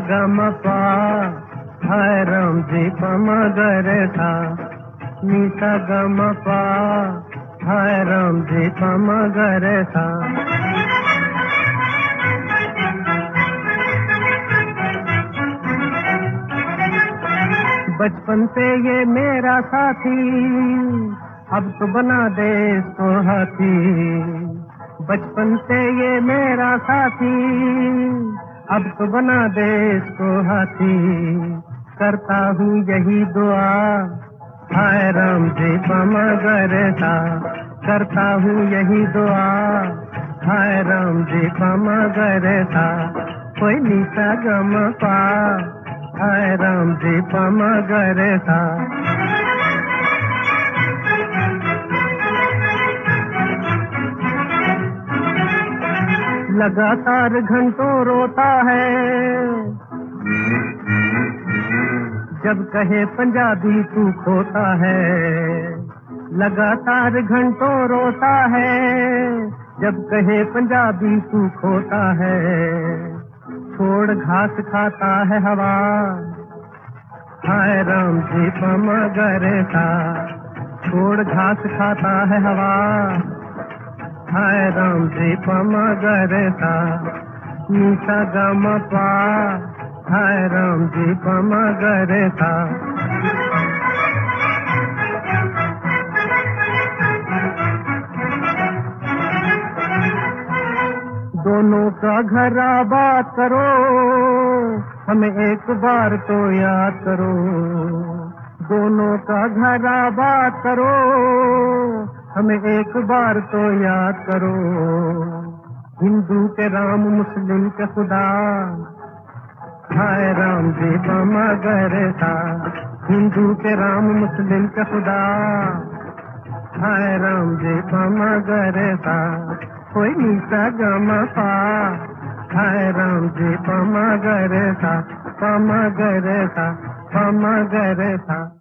ग म पा हाय राम जी प म ग रे सा नी सा ग म पा हाय राम जी प म ग रे सा। बचपन से ये मेरा साथी अब तो बना दे इसको हाथी। बचपन से ये मेरा साथी अब तो बना दे इसको हाथी। करता हूँ यही दुआ हाय राम जी प म ग रे सा। करता हूँ यही दुआ हाय राम जी प म ग रे सा। कोई नी सा ग म पा हाय राम जी प म ग रे सा। लगातार घंटों रोता है जब कहे पंजाबी तू खोता है। लगातार घंटों रोता है जब कहे पंजाबी तू खोता है। छोड़ घास खाता है हवा हाय राम जी प म ग रे सा। छोड़ घास खाता है हवा हाय राम जी प म ग रे सा। नी सा ग म पा हाय राम जी प म ग रे सा। दोनों का घर आबाद करो हमें एक बार तो याद करो। दोनों का घर आबाद करो हमें एक बार तो याद करो। हिंदू के राम मुस्लिम के खुदा हाय राम जी प म ग रे सा। हिंदू के राम मुस्लिम के खुदा हाय राम जी प म ग रे सा। कोई नी सा ग म पा हाय राम जी प म ग रे सा प म ग रे सा प म ग रे सा।